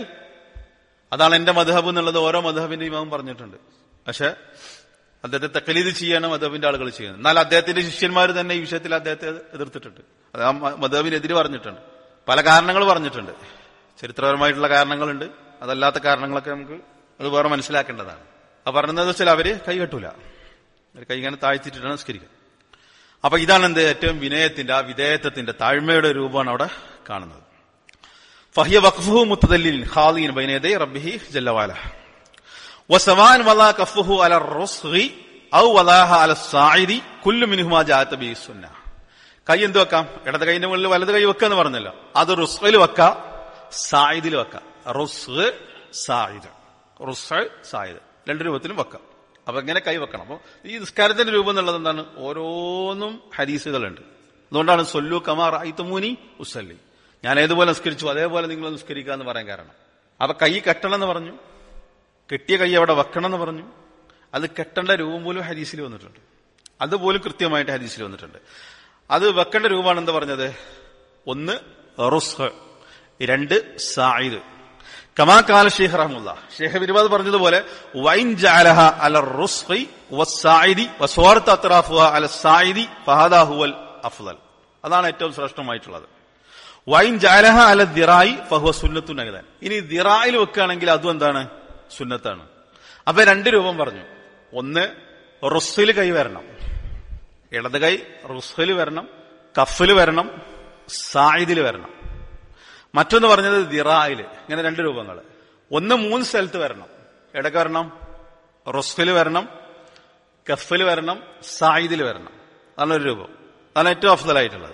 [SPEAKER 1] അതാണ് എന്റെ മദ്ഹബ് എന്നുള്ളത് ഓരോ മദ്ഹബിന്റെ ഇമാമും പറഞ്ഞിട്ടുണ്ട്. പക്ഷെ അദ്ദേഹത്തെ തഖ്ലീദ് ചെയ്യാണ് മദ്ഹബിന്റെ ആളുകൾ ചെയ്യുന്നത്. എന്നാൽ അദ്ദേഹത്തിന്റെ ശിഷ്യന്മാർ തന്നെ ഈ വിഷയത്തിൽ അദ്ദേഹത്തെ എതിർത്തിട്ടുണ്ട്. അത് ആ മദ്ഹബിനെതിരെ പറഞ്ഞിട്ടുണ്ട്, പല കാരണങ്ങൾ പറഞ്ഞിട്ടുണ്ട്. ചരിത്രപരമായിട്ടുള്ള കാരണങ്ങളുണ്ട്, അതല്ലാത്ത കാരണങ്ങളൊക്കെ നമുക്ക് അത് വേറെ മനസ്സിലാക്കേണ്ടതാണ്. ആ പറഞ്ഞത് വെച്ചാൽ അവര് കൈ കെട്ടൂല, അവര് കൈ ഇങ്ങനെ താഴ്ത്തിയിട്ടാണ് നിസ്കരിക്കുക. അപ്പൊ ഇതാണ് എന്ത്, ഏറ്റവും വിനയത്തിന്റെ, ആ വിധേയത്വത്തിന്റെ, താഴ്മയുടെ രൂപമാണ് അവിടെ കാണുന്നത്. ഫഹിയ വഖഫുഹു മുതദല്ലിൻ ഖാദിൻ ബൈന യദൈ റബ്ബിഹി ജല്ല വഅല വസവാൻ വലാ കഫുഹു അല റുസ്ഗി ഔ വലാഹ അല സാഇദി കുല്ലു മിൻഹുമാ ജാഅത ബി സുന്ന. കൈ എന്ത് വെക്കാം, ഇടത് കൈന്റെ മുകളിൽ വലത് കൈ വെക്കാന്ന് പറഞ്ഞല്ലോ, അത് റുസ്ഗിൽ വെക്കാം, സായിദിൽ വെക്കാം. റുസ്ഗ് സായിദ്, റുസ്ഗ് സായിദ് രണ്ട് രൂപത്തിലും വെക്കാം. അപ്പൊ എങ്ങനെ കൈ വെക്കണം. അപ്പൊ ഈ നിസ്കാരത്തിന്റെ രൂപം എന്നുള്ളത് എന്താണ്, ഓരോന്നും ഹദീസുകളുണ്ട്. അതുകൊണ്ടാണ് സൊല്ലു കമാ റഅയ്തുമൂനി ഉസല്ലി, ഞാൻ ഏതുപോലെ നിസ്കരിച്ചു അതേപോലെ നിങ്ങൾ നിസ്കരിക്കുക എന്ന് പറയാൻ കാരണം. അപ്പൊ കൈ കെട്ടണം എന്ന് പറഞ്ഞു, കെട്ടിയ കൈ അവിടെ വെക്കണം എന്ന് പറഞ്ഞു. അത് കെട്ടേണ്ട രൂപം പോലും ഹദീസിൽ വന്നിട്ടുണ്ട്, അതുപോലും കൃത്യമായിട്ട് ഹദീസിൽ വന്നിട്ടുണ്ട്. അത് വെക്കേണ്ട രൂപമാണ് എന്താ പറഞ്ഞത്, ഒന്ന് റുസ്ഖ്, രണ്ട് സായിദ്. കമാ ഖാല Sheikh Rahmatullah, Sheikh Ibn Baz പറഞ്ഞതുപോലെ വൈൻ ജഅലഹ അല റുസ്ഖി വസ്സായിദി വസ്വാറത അത്റാഫുഹ അല സായിദി ഫഹദാ ഹുവൽ അഫ്ളൽ, അതാണ് ഏറ്റവും ശ്രേഷ്ഠമായിട്ടുള്ളത്. വൈൻ ജഅലഹ അല ദിറായി ഫഹുവ സുന്നത്തുൻ അയ്ദൻ, ഇനി ദിറായിൽ വെക്കുകയാണെങ്കിൽ അതും എന്താണ്, സുന്നത്താണ്. അപ്പൊ രണ്ട് രൂപം പറഞ്ഞു, ഒന്ന് റുസ്ഖിൽ കൈ വരണം, ഇടത് കൈ റുസ്ഖിൽ വരണം, കഫിൽ വരണം, സായിദിൽ വരണം. മറ്റൊന്ന് പറഞ്ഞത് ദിറായില്. ഇങ്ങനെ രണ്ട് രൂപങ്ങൾ, ഒന്ന് 3 സ്ഥലത്ത് വരണം, എടക്ക് വരണം, റുസ്ഖിൽ വരണം, കഫിൽ വരണം, സായിദിൽ വരണം. അതാണ് ഒരു രൂപം, അതാണ് ഏറ്റവും അഫ്ദലായിട്ടുള്ളത്.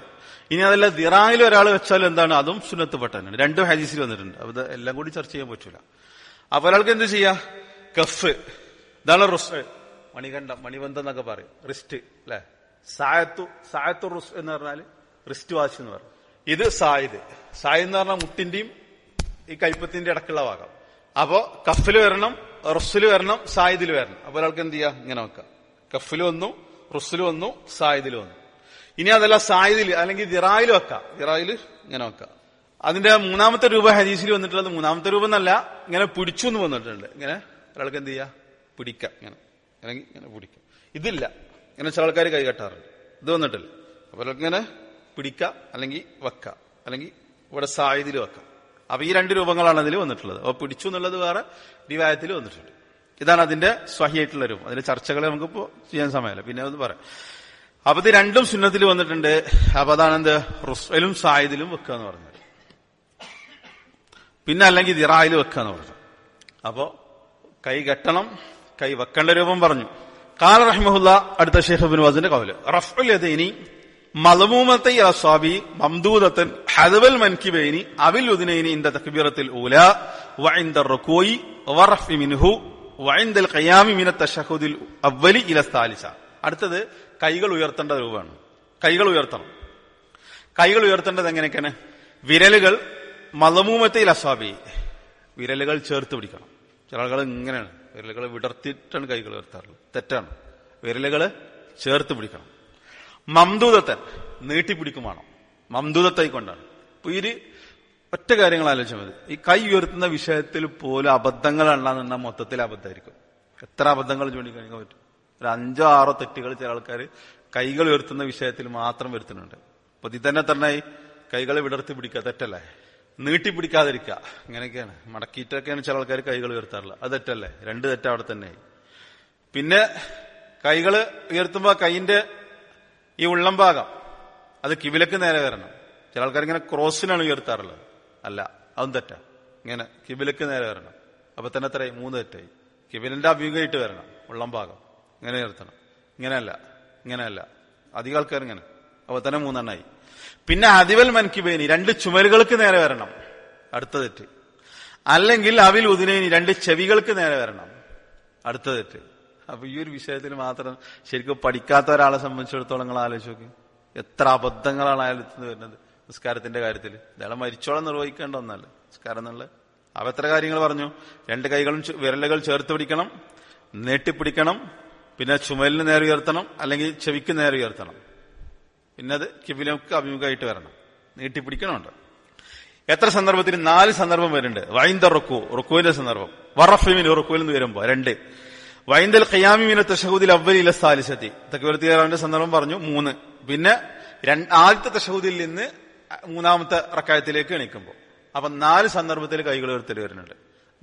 [SPEAKER 1] ഇനി അതല്ല ദിറായിൽ ഒരാൾ വെച്ചാൽ എന്താണ്, അതും സുന്നത്ത് തന്നെയാണ്. രണ്ടും ഹദീസിൽ വന്നിട്ടുണ്ട്. അപ്പൊ ഇത് എല്ലാം കൂടി ചർച്ച ചെയ്യാൻ പറ്റൂല. അപ്പൊ ഒരാൾക്ക് എന്ത് ചെയ്യാ, കഫ്, ഇതാണ് റുസ്, മണികണ്ഠം, മണിബന്ധം എന്നൊക്കെ പറയും, റിസ്റ്റ് അല്ലെ, സായത്തു റുസ് എന്ന് പറഞ്ഞാല് റിസ്റ്റ് വാച്ച് എന്ന് പറയും. ഇത് സായിദ് എന്ന് പറഞ്ഞാൽ മുട്ടിന്റെയും ഈ കൈപ്പത്തിന്റെ ഇടക്കുള്ള ഭാഗം. അപ്പോ കഫില് വരണം, റുസ്സില് വരണം, സായിദില് വരണം. അപ്പൊ ഒരാൾക്ക് എന്ത് ചെയ്യാ, ഇങ്ങനെ വെക്കാം, കഫില് വന്നു, റുസ്സില് വന്നു, സായിദില് വന്നു. ഇനി അതല്ല സായിദില് അല്ലെങ്കിൽ ദിറായില് വെക്കാം, ദിറായില് ഇങ്ങനെ വെക്കാം. അതിന്റെ മൂന്നാമത്തെ രൂപ ഹദീസിൽ വന്നിട്ടുള്ളത്, മൂന്നാമത്തെ രൂപം എന്നല്ല, ഇങ്ങനെ പിടിച്ചു എന്ന് വന്നിട്ടുണ്ട്. ഇങ്ങനെ ഒരാൾക്ക് എന്ത് ചെയ്യാ, പിടിക്കാം, ഇങ്ങനെ അല്ലെങ്കിൽ ഇങ്ങനെ പിടിക്കാം. ഇതില്ല, ഇങ്ങനെ ചില ആൾക്കാർ കൈ കെട്ടാറുണ്ട്, ഇത് വന്നിട്ടില്ല. അപ്പൊ ഒരാൾക്ക് ഇങ്ങനെ പിടിക്കാം, അല്ലെങ്കിൽ വെക്കാം, അല്ലെങ്കിൽ ഇവിടെ സായിദില് വെക്കാം. അപ്പൊ ഈ രണ്ട് രൂപങ്ങളാണ് അതിൽ വന്നിട്ടുള്ളത്. അപ്പൊ പിടിച്ചു എന്നുള്ളത് വേറെ റിവായത്തിൽ വന്നിട്ടുണ്ട്. ഇതാണ് അതിന്റെ സ്വഹിയായിട്ടുള്ള രൂപം. അതിന്റെ ചർച്ചകൾ നമുക്കിപ്പോ ചെയ്യാൻ സമയമല്ല, പിന്നെ ഒന്ന് പറയാം. അപ്പൊ ഇത് രണ്ടും സുന്നത്തിൽ വന്നിട്ടുണ്ട്. അപ്പൊ അതാണ് എന്ത്, റുസ്അലും സായിദിലും വെക്കുക എന്ന് പറഞ്ഞത്. പിന്നെ അല്ലെങ്കിൽ ദിറായില് വെക്കുക എന്ന് പറഞ്ഞു. അപ്പോ കൈ കെട്ടണം, കൈ വെക്കേണ്ട രൂപം പറഞ്ഞു. ഖാല റഹിമഹുല്ലാ, അടുത്ത ശൈഖ് ഇബ്നു ബാസിന്റെ ഖൗല്, റഫ്ഉൽ യദൈനി മദ്മൂമത്തൈ അസ്വാബി മംദൂദത്തൻ ഹദവൽ മൻകിബൈനി അവിൽ ഉദ്നൈനി ഇൻദ തക്ബീറത്തിൽ ഊലാ വഇൻദ റുകൂഇ വറഫ്ഇ മിൻഹു വഇൻദൽ ഖിയാമി മിന തശഹുദിൽ അവ്വലി ഇല സാലിസ. അടുത്തത് കൈകൾ ഉയർത്തേണ്ട രൂപമാണ്. കൈകൾ ഉയർത്തണം. കൈകൾ ഉയർത്തേണ്ടത് എങ്ങനെയൊക്കെയാണ്, വിരലുകൾ മദ്മൂമത്തൈ അസ്വാബി, വിരലുകൾ ചേർത്ത് പിടിക്കണം. ചില ആളുകൾ ഇങ്ങനെയാണ്, വിരലുകൾ വിടർത്തിയിട്ടാണ് കൈകൾ ഉയർത്താറുള്ളത്, തെറ്റാണ്. വിരലുകൾ ചേർത്ത് പിടിക്കണം. മംദൂദത്തൻ, നീട്ടിപ്പിടിക്കുമാണോ, മംദൂദത്തായി കൊണ്ടാണ്. അപ്പൊ ഈ ഒറ്റ കാര്യങ്ങൾ ആലോചിച്ചാൽ മതി. ഈ കൈ ഉയർത്തുന്ന വിഷയത്തിൽ പോലും അബദ്ധങ്ങൾ എണ്ണാന്നുണ്ടാ മൊത്തത്തിൽ അബദ്ധമായിരിക്കും. എത്ര അബദ്ധങ്ങൾ ചൂണ്ടിക്കാണിക്കാൻ പറ്റും? ഒരു 5-6 തെറ്റുകൾ ചില ആൾക്കാർ കൈകൾ ഉയർത്തുന്ന വിഷയത്തിൽ മാത്രം വരുത്തുന്നുണ്ട്. അപ്പൊ ഇത് തന്നെ കൈകളെ വിടർത്തി പിടിക്കുക, തെറ്റല്ലേ? നീട്ടിപ്പിടിക്കാതിരിക്കുക, ഇങ്ങനെയൊക്കെയാണ്. മടക്കിയിട്ടൊക്കെയാണ് ചില ആൾക്കാർ കൈകൾ ഉയർത്താറുള്ളത്, അത് തെറ്റല്ലേ? 2 തെറ്റ് അവിടെ തന്നെ. പിന്നെ കൈകൾ ഉയർത്തുമ്പോ കൈയിന്റെ ഈ ഉള്ളം ഭാഗം അത് കിബിലക്ക് നേരെ വരണം. ചില ആൾക്കാർ ഇങ്ങനെ ക്രോസിനാണ് ഉയർത്താറുള്ളത്, അല്ല, അതും തെറ്റാ. ഇങ്ങനെ കിബിലക്ക് നേരെ വരണം. അപ്പൊ തന്നെ എത്രയായി? 3 തെറ്റായി. കിബിലിന്റെ അഭിമുഖമായിട്ട് വരണം, ഉള്ളം ഭാഗം ഇങ്ങനെ ഉയർത്തണം. ഇങ്ങനെയല്ല, അധികം ആൾക്കാർ ഇങ്ങനെ, അപ്പൊ തന്നെ 3 എണ്ണമായി. പിന്നെ ഹദിവൽ മൻകിബൈനി, 2 ചുമലുകൾക്ക് നേരെ വരണം, അടുത്ത തെറ്റ്. അല്ലെങ്കിൽ അവിൽ ഉദിനൈനി, 2 ചെവികൾക്ക് നേരെ വരണം, അടുത്ത തെറ്റ്. അപ്പൊ ഈ ഒരു വിഷയത്തിൽ മാത്രം ശരിക്കും പഠിക്കാത്ത ഒരാളെ സംബന്ധിച്ചിടത്തോളം നിങ്ങൾ ആലോചിച്ച് നോക്കി, എത്ര അബദ്ധങ്ങളാണ് അയാളെത്തുന്നത് വരുന്നത് നിസ്കാരത്തിന്റെ കാര്യത്തിൽ. ഇയാളെ മരിച്ചോളം നിർവഹിക്കേണ്ട ഒന്നല്ല നിസ്കാരം എന്നുള്ളത്. അവ എത്ര കാര്യങ്ങൾ പറഞ്ഞു. 2 കൈകളും വിരലുകൾ ചേർത്ത് പിടിക്കണം, നീട്ടിപ്പിടിക്കണം, പിന്നെ ചുമലിന് നേരെ ഉയർത്തണം, അല്ലെങ്കിൽ ചെവിക്ക് നേരെ ഉയർത്തണം, പിന്നെ അത് കിബിലക്ക് അഭിമുഖമായിട്ട് വരണം, നീട്ടിപ്പിടിക്കണമുണ്ട്. എത്ര സന്ദർഭത്തിൽ? 4 സന്ദർഭം വരുന്നുണ്ട്. വൈന്ദ റുക്കുവിന്റെ സന്ദർഭം, വറഫിമിൻ റുക്കുവിൽ നിന്ന് വരുമ്പോ 2, വൈന്ദൽ ഖിയാമി മിന തശഹുദിൽ അവ്വലി ഇല സാലിസത്തി, തക്ബീറത്തുൽ ഇഹ്റാമിന്റെ സന്ദർഭം പറഞ്ഞു 3. പിന്നെ ആദ്യത്തെ തശഹുദിൽ നിന്ന് 3ാമത്തെ റക്അത്തിലേക്ക് എണീക്കുമ്പോൾ. അപ്പൊ 4 സന്ദർഭത്തിൽ കൈകൾ ഉയർത്തൽ വരുന്നുണ്ട്.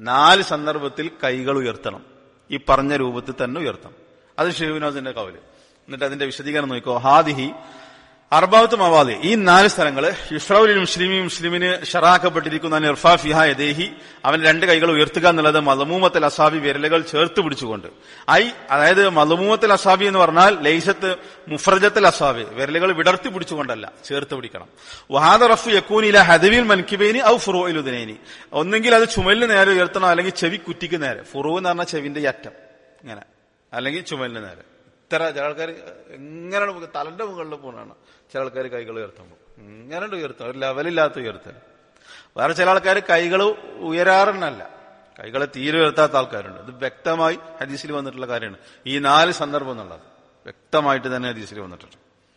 [SPEAKER 1] 4 സന്ദർഭത്തിൽ കൈകൾ ഉയർത്തണം, ഈ പറഞ്ഞ രൂപത്തിൽ തന്നെ ഉയർത്തണം. അത് ശൈഖ് ഇബ്നു ബാസിന്റെ ഖൗല്. എന്നിട്ട് അതിന്റെ വിശദീകരണം നോക്കിക്കോ. ഹാദിഹി അർബഅത്തു മവാദി, ഈ 4 സ്ഥലങ്ങള് യുഷ്റഉൽ മുസ്ലിമിന് ഷറാക്കപ്പെട്ടിരിക്കുന്ന ഇർഫാ ഫിഹാ യദൈഹി, അവൻ 2 കൈകൾ ഉയർത്തുക എന്നുള്ളത് മദ്മൂമത്തുൽ അസാബി, വിരലുകൾ ചേർത്ത് പിടിച്ചുകൊണ്ട്. അതായത് മദ്മൂമത്തുൽ അസാബി എന്ന് പറഞ്ഞാൽ ലൈസത്ത് മുഫ്രജത്തുൽ അസാബി, വിരലുകൾ വിടർത്തി പിടിച്ചുകൊണ്ടല്ല, ചേർത്ത് പിടിക്കണം. വഹാദ റഫു യകൂനു ഇലാ ഹദവിൽ മൻകിബൈനി ഔ ഫുറൂഇൽ ഉദ്നൈനി, ഒന്നെങ്കിൽ അത് ചുമലിന് നേരെ ഉയർത്തണം, അല്ലെങ്കിൽ ചെവി കുറ്റിക്ക് നേരെ. ഫുറൂ എന്ന് പറഞ്ഞാൽ ചെവിന്റെ ഈ അറ്റം ഇങ്ങനെ, അല്ലെങ്കിൽ ചുമലിന് നേരെ. ചില ആൾക്കാർ എങ്ങനെ തലന്റെ മുകളിൽ പോകണാണ് ചില ആൾക്കാർ കൈകൾ ഉയർത്തുമ്പോൾ, ഇങ്ങനെ ഉയർത്തും, ഒരു ലെവലില്ലാത്ത ഉയർത്തൽ. വേറെ ചില ആൾക്കാർ കൈകൾ ഉയരാറെന്നല്ല, കൈകളെ തീരെ ഉയർത്താത്ത ആൾക്കാരുണ്ട്. ഇത് വ്യക്തമായി ഹദീസിൽ വന്നിട്ടുള്ള കാര്യമാണ്. ഈ 4 സന്ദർഭം എന്നുള്ളത് വ്യക്തമായിട്ട് തന്നെ ഹദീസിൽ വന്നിട്ടുണ്ട്.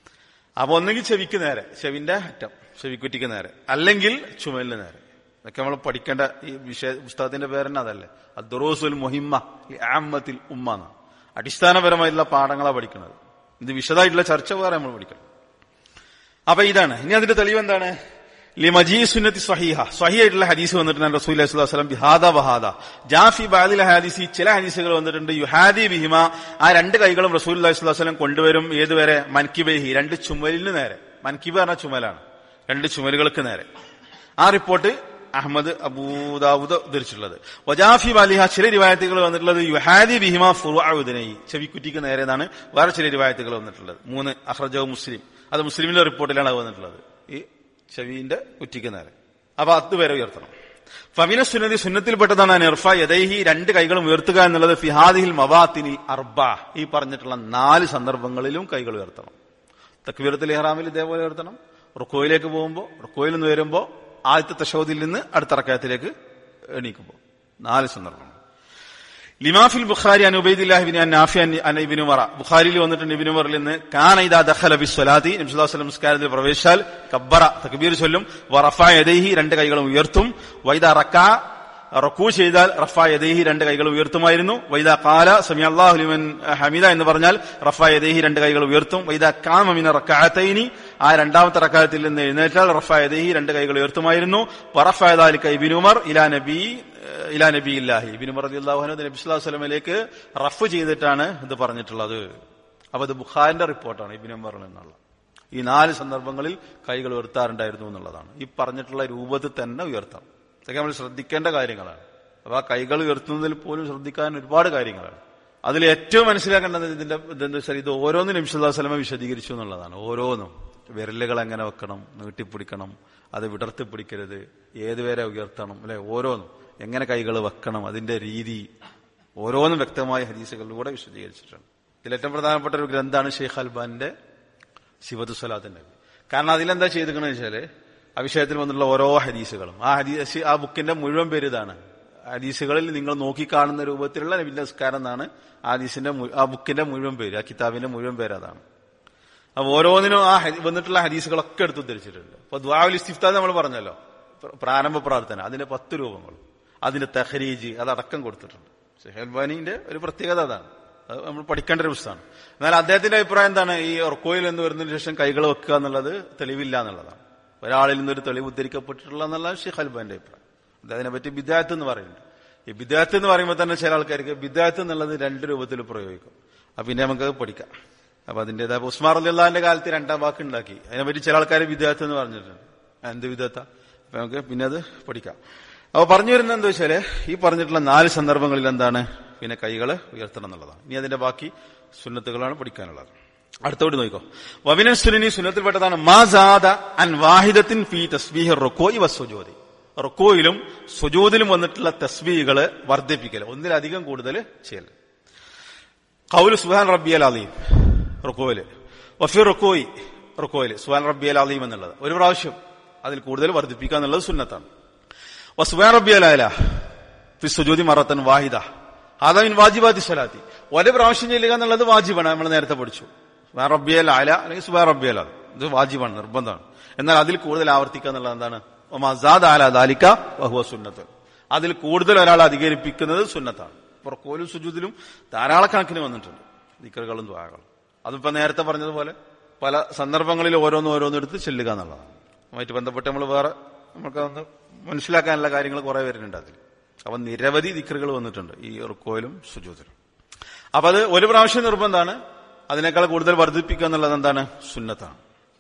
[SPEAKER 1] അപ്പൊ ഒന്നെങ്കിൽ ചെവിക്ക് നേരെ, ചെവിന്റെ അറ്റം ചെവിക്കുറ്റിക്ക് നേരെ, അല്ലെങ്കിൽ ചുമലിന് നേരെ. ഇതൊക്കെ നമ്മൾ പഠിക്കേണ്ട ഈ പുസ്തകത്തിന്റെ പേരെന്നെ അതല്ലേ, അദ്ദുറൂസുൽ മുഹിമ്മ ലിഅമ്മത്തിൽ ഉമ്മ എന്നാണ്. അടിസ്ഥാനപരമായിട്ടുള്ള പാഠങ്ങളാണ് പഠിക്കുന്നത്. ഇത് വിശദമായിട്ടുള്ള ചർച്ച വേറെ നമ്മൾ പഠിക്കണം. അപ്പൊ ഇതാണ്. ഇനി അതിന്റെ തെളിവ് എന്താണ്? ലിമജീ സുന്നത്തി സ്വഹീഹ, സ്വഹീഹായിട്ടുള്ള ഹദീസ് വന്നിട്ടുണ്ട്. റസൂലുള്ളാഹി സ്വല്ലല്ലാഹു അലൈഹി വസല്ലം ബിഹാദ വഹാദ ജാഫി ബഅദിൽ ഹദീസി, ചില ഹദീസുകൾ വന്നിട്ടുണ്ട് യുഹാദി ബിഹിമ, ആ 2 കൈകളും റസൂലുള്ളാഹി സ്വല്ലല്ലാഹു അലൈഹി വസല്ലം കൊണ്ടുവരും. ഏതുവരെ? മൻകിബൈഹി, 2 ചുമലിന് നേരെ. മൻകിബ് പറഞ്ഞ ചുമലാണ്, 2 ചുമലുകൾക്ക് നേരെ. ആ റിപ്പോർട്ട് അഹ്മദ് അബൂദാവൂദ് ഉദ്ധരിച്ചിട്ടുള്ളത്. വജാഫി ബഅലിഹ, ചില റിവായത്തുകൾ വന്നിട്ടുള്ളത് യുഹാദി ബിഹിമ ഫുറൂഅ ഉദ്നൈഹി, ചെവിക്കുറ്റിക്ക് നേരെ എന്നാണ് വേറെ ചില റിവായത്തുകൾ വന്നിട്ടുള്ളത്. 3 അഖ്റജഹു മുസ്ലിം, അത് മുസ്ലിമിന്റെ റിപ്പോർട്ടിലാണ് അത് വന്നിട്ടുള്ളത്. ഈ ചെവിന്റെ കുറ്റിക്ക് നേരെ. അപ്പൊ അതുവരെ ഉയർത്തണം. ഫമിന സുന്നതി സുന്നത്തിൽപ്പെട്ടതാണ് നിർഫ യദൈഹി, രണ്ട് കൈകളും ഉയർത്തുക എന്നുള്ളത് ഫിഹാദിഹിൽ മവാത്തിനിൽ അർബ, ഈ പറഞ്ഞിട്ടുള്ള 4 സന്ദർഭങ്ങളിലും കൈകൾ ഉയർത്തണം. തക്ബീറത്തുൽ ഇഹ്റാമിൽ ഇതേപോലെ ഉയർത്തണം. റുക്കോയിലേക്ക് പോകുമ്പോൾ, റുക്കോയിൽ നിന്ന് വരുമ്പോൾ, ആദ്യത്തെ തശഹൂദിൽ നിന്ന് അടുത്ത റക്അത്തിലേക്ക് എണീക്കുമ്പോൾ 4 സന്ദർഭങ്ങൾ. ലിമാഫിൽ ബുഖാരി അൻ ഉബൈദില്ലാഹി ബിൻ നാഫി അൻ ഇബ്നു ഉമറ, ബുഖാരിയിൽ വന്നിട്ടുണ്ട് ഇബ്നു ഉമറിൽ നിന്ന് കാന ഇദാ ദഖല ബിസ്സലാത്തി, നബി സല്ലല്ലാഹു അലൈഹി വസല്ലം നിസ്കാരത്തിൽ പ്രവേശിച്ചാൽ കബ്ബറ തക്ബീർ ചൊല്ലും, വറഫഅ യദൈഹി രണ്ട് കൈകളും ഉയർത്തും, വൈദാ റകഅ റക്ൂ ചെയ്താൽ റഫഅ യദൈഹി രണ്ട് കൈകളും ഉയർത്തുമായിരുന്നു, വൈദാ ഖാല സമി അല്ലാഹു ലിമൻ ഹമിദ എന്ന് പറഞ്ഞാൽ റഫഅ യദൈഹി രണ്ട് കൈകൾ ഉയർത്തും, വൈദാ ഖാമ മിന റകഅതൈനി ആ രണ്ടാമത്തെ റക്അത്തിൽ നിന്ന് എഴുന്നേറ്റാൽ റഫഅ യദൈഹി രണ്ട് കൈകൾ ഉയർത്തുമായിരുന്നു. വറഫഅ ദാലിക ഇബ്നു ഉമർ ഇലാ നബിയില്ലാഹി, ഇബ്നു ഉമർ റളിയല്ലാഹു അൻഹു നബി സല്ലല്ലാഹു അലൈഹി വസല്ലമയിലേക്ക് റഫ് ചെയ്തിട്ടാണ് ഇത് പറഞ്ഞിട്ടുള്ളത്. അപ്പൊ ഇത് ബുഖാരിന്റെ റിപ്പോർട്ടാണ് ഇബ്നു ഉമറിൽ നിന്നുള്ള. ഈ 4 സന്ദർഭങ്ങളിൽ കൈകൾ ഉയർത്താറുണ്ടായിരുന്നു എന്നുള്ളതാണ്. ഈ പറഞ്ഞിട്ടുള്ള രൂപത്തിൽ തന്നെ ഉയർത്താം. ഇതൊക്കെ നമ്മൾ ശ്രദ്ധിക്കേണ്ട കാര്യങ്ങളാണ്. അപ്പൊ ആ കൈകൾ ഉയർത്തുന്നതിൽ പോലും ശ്രദ്ധിക്കാൻ ഒരുപാട് കാര്യങ്ങളാണ്. അതിൽ ഏറ്റവും മനസ്സിലാക്കേണ്ടത് ഇതിന്റെ ഇതെന്താ വെച്ചാൽ ഇത് ഓരോന്നും നബി സല്ലല്ലാഹു അലൈഹി വസല്ലം വിശദീകരിച്ചു എന്നുള്ളതാണ്. ഓരോന്നും വിരലുകൾ എങ്ങനെ വെക്കണം, നീട്ടിപ്പിടിക്കണം, അത് വിടർത്തി പിടിക്കരുത്, ഏതുവരെ ഉയർത്തണം, അല്ലെ, ഓരോന്നും എങ്ങനെ കൈകൾ വെക്കണം, അതിന്റെ രീതി ഓരോന്നും വ്യക്തമായ ഹദീസുകളിലൂടെ വിശദീകരിച്ചിട്ടുണ്ട്. ഇതിലേറ്റവും പ്രധാനപ്പെട്ട ഒരു ഗ്രന്ഥമാണ് ഷെയ്ഖ് അൽബാനിന്റെ സിഫത്തു സ്വലാത്തിന്റെ. കാരണം അതിലെന്താ ചെയ്തിരിക്കണെന്ന് വെച്ചാല് ആ വിഷയത്തിൽ വന്നുള്ള ഓരോ ഹദീസുകളും ആ ബുക്കിന്റെ മുഴുവൻ പേര് ഇതാണ്. ഹദീസുകളിൽ നിങ്ങൾ നോക്കിക്കാണുന്ന രൂപത്തിലുള്ള നബിന്റെ നിസ്കാരം എന്നാണ് ആ ബുക്കിന്റെ മുഴുവൻ പേര്, ആ കിതാബിന്റെ മുഴുവൻ പേര് അതാണ്. അപ്പൊ ഓരോന്നിനും ആ വന്നിട്ടുള്ള ഹദീസുകളൊക്കെ എടുത്തു ഉദ്ധരിച്ചിട്ടുണ്ട്. അപ്പൊ ദുആഉൽ ഇസ്തിഫ്താഹ് നമ്മൾ പറഞ്ഞല്ലോ, പ്രാരംഭ പ്രാർത്ഥന, അതിന്റെ 10 രൂപങ്ങളും അതിന്റെ തഖ്രീജ് അതടക്കം കൊടുത്തിട്ടുണ്ട്. ഷെയ്ഖ് അൽബാനിന്റെ ഒരു പ്രത്യേകത അതാണ്. അത് നമ്മൾ പഠിക്കേണ്ട ഒരു പുസ്തകമാണ്. എന്നാൽ അദ്ദേഹത്തിന്റെ അഭിപ്രായം എന്താണ്? ഈ റുക്കോയിൽ എന്ന് വരുന്നതിന് ശേഷം കൈകൾ വെക്കുക എന്നുള്ളത് തെളിവില്ല എന്നുള്ളതാണ്. ഒരാളിൽ നിന്നൊരു തെളിവ് ഉദ്ധരിക്കപ്പെട്ടിട്ടുള്ള എന്നുള്ളതാണ് ഷെയ്ഖ് അൽബാനിന്റെ അഭിപ്രായം. അതിനെപ്പറ്റി ബിദ്അത്ത് എന്ന് പറയുന്നുണ്ട്. ഈ ബിദ്അത്ത് എന്ന് പറയുമ്പോൾ തന്നെ ചില ആൾക്കാർക്ക് ബിദ്അത്ത് എന്നുള്ളത് 2 രൂപത്തിൽ പ്രയോഗിക്കും. അപ്പൊ പിന്നെ നമുക്കത് പഠിക്കാം. അപ്പൊ അതിന്റേതായ ഉസ്മാൻ റളിയല്ലാഹുവിന്റെ കാലത്ത് 2ാം വാക്ക് ഉണ്ടാക്കി. അതിനെപ്പറ്റി ചില ആൾക്കാർ ബിദ്അത്ത് എന്ന് പറഞ്ഞിട്ടുണ്ട്. എന്ത് ബിദ്അത്താ? അപ്പൊ നമുക്ക് പിന്നെ അത് പഠിക്കാം. അപ്പൊ പറഞ്ഞു വരുന്നത് എന്താ വെച്ചാല് ഈ പറഞ്ഞിട്ടുള്ള 4 സന്ദർഭങ്ങളിൽ എന്താണ് പിന്നെ കൈകള് ഉയർത്തണം എന്നുള്ളതാണ്. ഇനി അതിന്റെ ബാക്കി സുന്നത്തുകളാണ് പഠിക്കാനുള്ളത്. അടുത്തോട്ട് നോക്കിക്കോ. വമിന സുന്നനി സുന്നത്തിൽപ്പെട്ടതാണ് മാ സാദ അൻ വാഹിദത്തിൻ ഫീ തസ്ബീഹി റുകൂഇ വസ്സുജൂദി, റുകൂയിലും സുജൂദിലും വന്നിട്ടുള്ള തസ്ബീഹുകള് വർദ്ധിപ്പിക്കൽ, ഒന്നിലധികം കൂടുതൽ ചെയ്യൽ. ഖൗലു സുബ്ഹാൻ റബ്ബിയൽ അലീം റുകൂയില്, വഫി റുകൂയില് സുബ്ഹാൻ റബ്ബിയൽ അലീം എന്നുള്ളത് ഒരു പ്രാവശ്യം അതിൽ കൂടുതൽ വർദ്ധിപ്പിക്കുക എന്നുള്ളത് സുന്നത്താണ്. വസുബ്ഹാന റബ്ബിയൽ അഅല ഫി സുജൂദി മറത്തൻ വാഹിദ ഹാദാ മിൻ വാജിബാത്തി സ്വലാത്തി, ഒരു പ്രാവശ്യം ചെല്ലുക എന്നുള്ളത് വാജിബാണ്. നമ്മൾ നേരത്തെ പഠിച്ചു. സുബ്ഹാന റബ്ബിയൽ അഅല അല്ലെങ്കിൽ സുബ്ഹാന റബ്ബിയൽ അലീം, ഇത് വാജിബാണ്, നിർബന്ധമാണ്. എന്നാൽ അതിൽ കൂടുതൽ ആവർത്തിക്കുക എന്നുള്ളത് എന്താണ്? വമാ സാദ അലാ ദാലിക വഹുവ സുന്നത്ത്, അതിൽ കൂടുതൽ ഒരാൾ അധികരിപ്പിക്കുന്നത് സുന്നത്താണ്. റുകൂയിലും സുജൂദിലും ധാരാളക്കണക്കിന് വന്നിട്ടുണ്ട് ദിക്റുകളും ദുആകളും. അതിപ്പോ നേരത്തെ പറഞ്ഞതുപോലെ പല സന്ദർഭങ്ങളിൽ ഓരോന്നും എടുത്ത് ചെല്ലുക എന്നുള്ളതാണ്. അതുമായിട്ട് ബന്ധപ്പെട്ട് നമ്മൾ വേറെ നമുക്കതൊന്ന് മനസ്സിലാക്കാനുള്ള കാര്യങ്ങൾ കുറെ വരുന്നുണ്ട് അതിൽ. അപ്പൊ നിരവധി ദിക്റുകൾ വന്നിട്ടുണ്ട് ഈ റുകൂയിലും സുജൂദിലും. അപ്പൊ അത് ഒരു പ്രാവശ്യം നിർബന്ധമാണ്. അതിനേക്കാൾ കൂടുതൽ വർദ്ധിപ്പിക്കുക എന്നുള്ളത് എന്താണ്? സുന്നത്താണ്.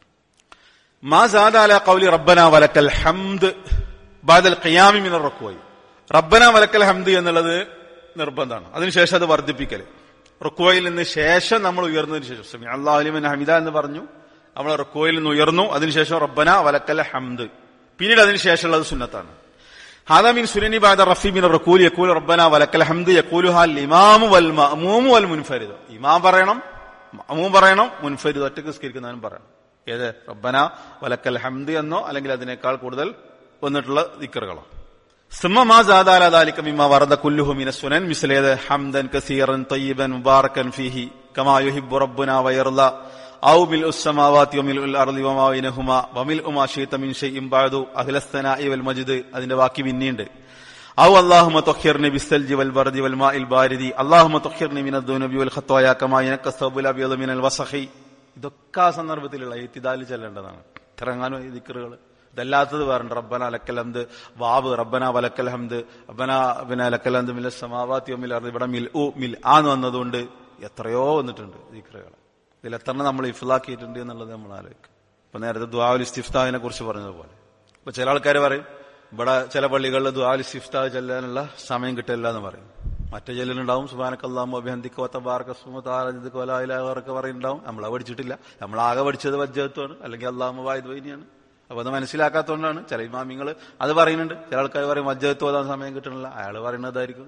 [SPEAKER 1] മാ സാദ അലാ ഖൗലി റബ്ബനാ വലക്കൽ ഹംദ് ബഅദൽ ഖിയാമി മിനർ റുകൂഇ, റബ്ബനാ വലക്കൽ ഹംദ് എന്നുള്ളത് നിർബന്ധമാണ്. അതിനുശേഷം അത് വർദ്ധിപ്പിക്കൽ. റുകൂഇൽ നിന്ന് ശേഷം നമ്മൾ ഉയർന്നതിന് ശേഷം സമി അല്ലാഹു ലിമൻ ഹമിദ എന്ന് പറഞ്ഞു, നമ്മൾ റുകൂഇൽ നിന്ന് ഉയർന്നു, അതിനുശേഷം റബ്ബനാ വലക്കൽ ഹംദ്, പിന്നീട് അതിനുശേഷമുള്ളത് സുന്നത്താണ്. ഹാദാ മിൻ സുനനി ബഅദ റഫീ മിൻ റുകൂഇ യഖൂലു റബ്ബനാ വലക്കൽ ഹംദ് യഖൂലുഹാ അൽ ഇമാമു വൽ മഅ്മൂമു വൽ മുൻഫരിദ്, ഇമാം പറയണം, മഅ്മൂം പറയണം, മുൻഫരിദ് ഒറ്റയ്ക്ക് നിസ്കരിക്കുന്നവനും പറയണം. ഏത്? റബ്ബനാ വലക്കൽ ഹംദ് എന്നോ അല്ലെങ്കിൽ അതിനേക്കാൾ കൂടുതൽ വന്നിട്ടുള്ള ദിക്റുകളോ. സുമ്മ മാ സാദ അലാ ദാലിക മിമ്മാ വറദ കുല്ലുഹു മിന സുനൻ മിസ്ലൈദ ഹംദൻ കസീറൻ തയ്യിബൻ മുബാറകൻ ഫീഹി കമാ യുഹിബ്ബു റബ്ബുനാ വയർള ഔ മിൽഉ സ്സമാവാതി വമിൽഉൽ അർളി വമാ ബൈനഹുമാ വമിൽഉ മാ ശിഅത മിൻ ഷൈഇൻ ബഅദു അഹ്ലസ് സനാഇ വൽ മജ്ദ്, അതിന്റെ ബാക്കി പിന്നെയുണ്ട്. ഔ അല്ലാഹുമ്മ തഖ്ഹിർനി ബിസ്സൽജി വൽ ബർദി വൽ മാഇൽ ബാരിദി അല്ലാഹുമ്മ തഖ്ഹിർനി മിനദ് ദുനൂബി വൽ ഖത്തായ കമാ യനഖസ്സബുൽ അബ്യദു മിനൽ വസഖി. ഇതൊക്കെ ആ സന്ദർഭത്തിലുള്ള ഇത്തിദാലിൽ ചെല്ലേണ്ടതാണ്. ഇറങ്ങാനും ഈ ദിക്റുകൾ. ഇതല്ലാത്തത് വേറുണ്ട്. റബ്ബന ലക്കൽ ഹംദ്, വാവ് റബ്ബന വലക്കൽ ഹംദ്, റബ്ബന പിന്നെ ലക്കൽ ഹംദ് മിനസ് സമാവാതി വമിൽ അർദി, ഇവിടെ മിൽ ആന്ന് വന്നതുകൊണ്ട് എത്രയോ വന്നിട്ടുണ്ട് ദിക്റുകൾ. ഇതിൽ എത്രണ്ണം നമ്മൾ ഇഫ്ലാക്കിയിട്ടുണ്ട് എന്നുള്ളത് നമ്മൾ ആലോചിക്കും. ഇപ്പൊ നേരത്തെ ദുആഉൽ ഇസ്തിഫ്താഹിനെ കുറിച്ച് പറഞ്ഞതുപോലെ ഇപ്പൊ ചില ആൾക്കാർ പറയും ഇവിടെ ചില പള്ളികളിൽ ദുആഉൽ ഇസ്തിഫ്താഹ് ചെല്ലാനുള്ള സമയം കിട്ടില്ല എന്ന് പറയും. മറ്റേ ചെല്ലുണ്ടാവും സുബ്ഹാനക്കല്ലാഹു വബിഹംദിക വതബാറക ഇസ്മുക വതആല ജദ്ദുക വലാ ഇലാഹ ഗൈറുക പറയുന്നുണ്ടാവും. നമ്മളത് പഠിച്ചിട്ടില്ല. നമ്മളാകെ പഠിച്ചത് വജ്ജഹത്താണ് അല്ലെങ്കിൽ അല്ലാഹുമ്മ വാഹിദ് വൈനിയാണ്. അപ്പൊ അത് മനസ്സിലാക്കാത്തതുകൊണ്ടാണ് ചില ഇമാമിങ്ങൾ അത് പറയുന്നുണ്ട്. ചില ആൾക്കാർ പറയും വജ്ജത്ത് ഓതാൻ സമയം കിട്ടണില്ല, അയാൾ പറയുന്നതായിരിക്കും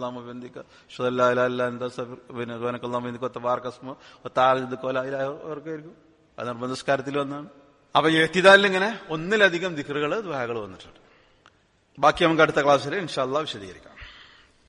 [SPEAKER 1] അവർക്കായിരിക്കും. അത് നിർബന്ധസ്കാരത്തിൽ വന്നാണ്. അപ്പൊ എഹ്തിദാലിൽ ഇങ്ങനെ ഒന്നിലധികം ദിക്റുകൾ ദുആകൾ വന്നിട്ടുണ്ട്. ബാക്കി നമുക്ക് അടുത്ത ക്ലാസ്സിൽ ഇൻഷാ അല്ലാഹ് വിശദീകരിക്കാം.